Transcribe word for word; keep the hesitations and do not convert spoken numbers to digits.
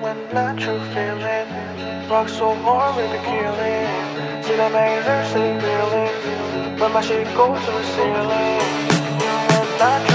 not true feeling. Rock so hard with the killing. See the major city buildings, but my shit goes to the ceiling. Human, not